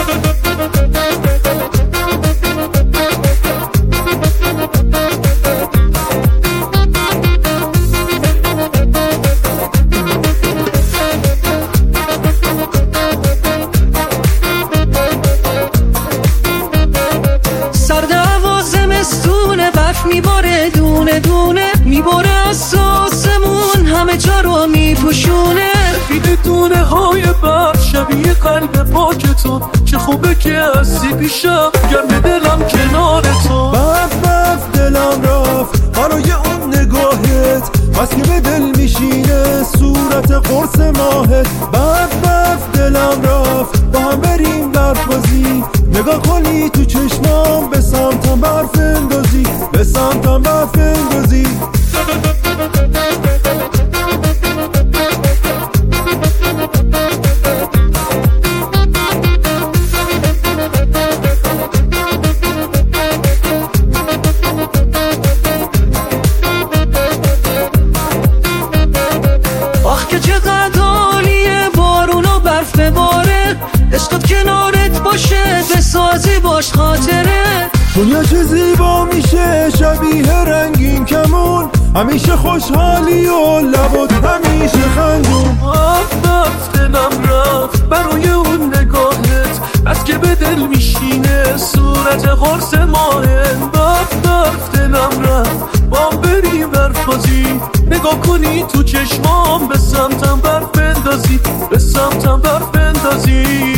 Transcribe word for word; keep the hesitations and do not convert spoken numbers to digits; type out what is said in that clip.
میباره دونه دونه، میباره اساسمون همه جا رو میپوشونه. سفید دونه های برد شبیه قلب پاک تو، چه خوبه که هستی پیشم گرم دلم کنار تو. برف برف دلم رفت برای اون نگاهت، بس که به دل میشینه صورت قرص ماهت. برف برف دلم رفت با هم بریم برف بازی، نگاه کنی تو چشمام به سمتم برف اندازی، به سمتم برف اندازی. آخ که چقدر عالیه بارون و برف بباره، عشقت کنارت باشه بسازی باش خاطره. دنیا چه زیبا میشه شبیه رنگین کمون، همیشه خوشحالی و لبات همیشه خندون. برف برف دلم رفت برای اون نگاهت، از که به دل میشینه صورت قرص ماهت. برف برف دلم رفت با هم بریم برف بازی، نگاه کنی تو چشمام به سمتم برف بندازی، به سمتم برف بندازی.